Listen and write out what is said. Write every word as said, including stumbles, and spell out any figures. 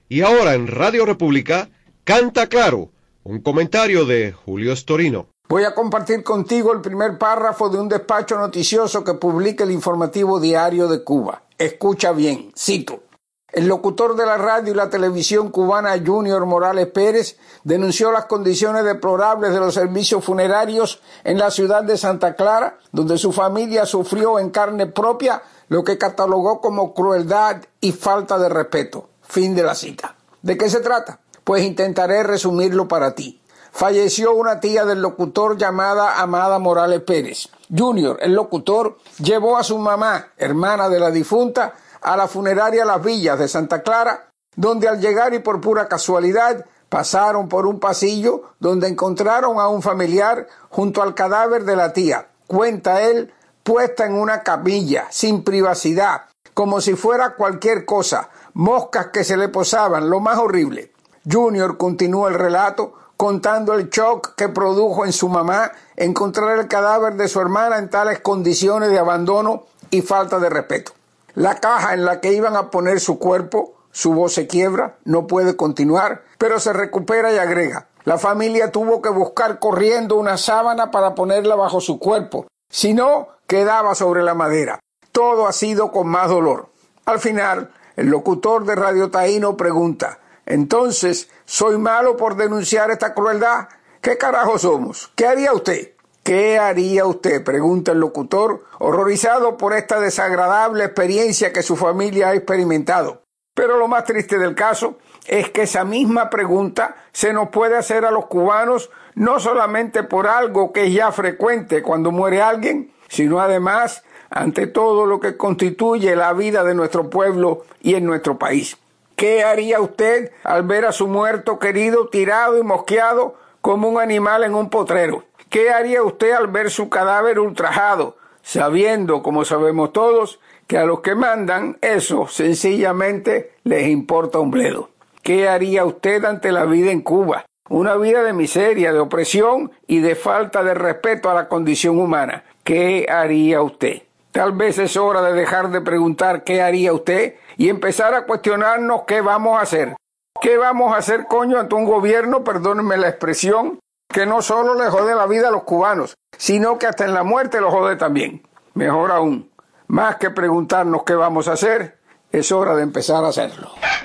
Y ahora en Radio República, Canta Claro, un comentario de Julio Storino. Voy a compartir contigo el primer párrafo de un despacho noticioso que publica el Informativo Diario de Cuba. Escucha bien, cito. El locutor de la radio y la televisión cubana Junior Morales Pérez denunció las condiciones deplorables de los servicios funerarios en la ciudad de Santa Clara, donde su familia sufrió en carne propia lo que catalogó como crueldad y falta de respeto. Fin de la cita. ¿De qué se trata? Pues intentaré resumirlo para ti. Falleció una tía del locutor llamada Amada Morales Pérez. Junior, el locutor, llevó a su mamá, hermana de la difunta, a la funeraria Las Villas de Santa Clara, donde al llegar y por pura casualidad pasaron por un pasillo donde encontraron a un familiar junto al cadáver de la tía. Cuenta él, puesta en una camilla, sin privacidad, como si fuera cualquier cosa, moscas que se le posaban, lo más horrible. Junior continúa el relato contando el shock que produjo en su mamá encontrar el cadáver de su hermana en tales condiciones de abandono y falta de respeto. La caja en la que iban a poner su cuerpo, su voz se quiebra, no puede continuar, pero se recupera y agrega. La familia tuvo que buscar corriendo una sábana para ponerla bajo su cuerpo, si no, quedaba sobre la madera. Todo ha sido con más dolor. Al final, el locutor de Radio Taíno pregunta, entonces, ¿soy malo por denunciar esta crueldad? ¿Qué carajo somos? ¿Qué haría usted? ¿Qué haría usted?, pregunta el locutor, horrorizado por esta desagradable experiencia que su familia ha experimentado. Pero lo más triste del caso es que esa misma pregunta se nos puede hacer a los cubanos no solamente por algo que es ya frecuente cuando muere alguien, sino además ante todo lo que constituye la vida de nuestro pueblo y en nuestro país. ¿Qué haría usted al ver a su muerto querido tirado y mosqueado como un animal en un potrero? ¿Qué haría usted al ver su cadáver ultrajado, sabiendo, como sabemos todos, que a los que mandan eso sencillamente les importa un bledo? ¿Qué haría usted ante la vida en Cuba? Una vida de miseria, de opresión y de falta de respeto a la condición humana. ¿Qué haría usted? Tal vez es hora de dejar de preguntar qué haría usted y empezar a cuestionarnos qué vamos a hacer. ¿Qué vamos a hacer, coño, ante un gobierno, perdónenme la expresión, que no solo le jode la vida a los cubanos, sino que hasta en la muerte los jode también? Mejor aún, más que preguntarnos qué vamos a hacer, es hora de empezar a hacerlo.